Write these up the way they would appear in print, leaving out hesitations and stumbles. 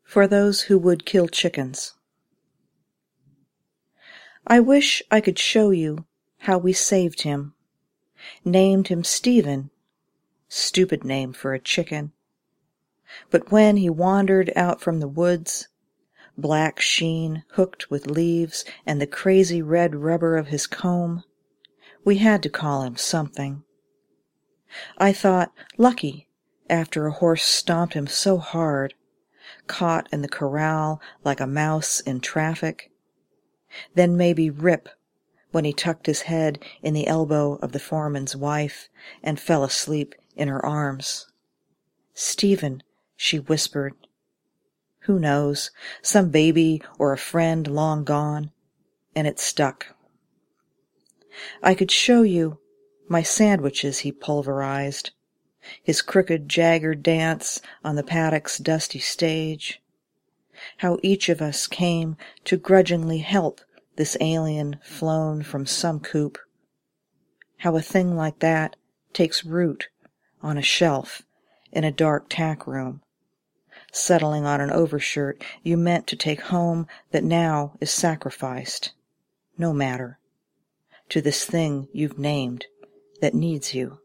For those who would kill chickens. I wish I could show you how we saved him. Named him Stephen. Stupid name for a chicken. But when he wandered out from the woods, black sheen hooked with leaves and the crazy red rubber of his comb, we had to call him something. I thought Lucky after a horse stomped him so hard, caught in the corral like a mouse in traffic. Then maybe Rip, when he tucked his head in the elbow of the foreman's wife and fell asleep in her arms. Stephen, she whispered. Who knows, some baby or a friend long gone, and it stuck. I could show you my sandwiches he pulverized, his crooked jagger dance on the paddock's dusty stage, how each of us came to grudgingly help this alien flown from some coop, how a thing like that takes root on a shelf in a dark tack room, settling on an overshirt you meant to take home that now is sacrificed, no matter, to this thing you've named that needs you.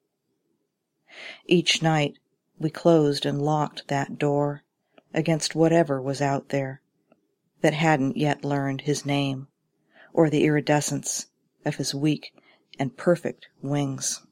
Each night we closed and locked that door against whatever was out there that hadn't yet learned his name or the iridescence of his weak and perfect wings.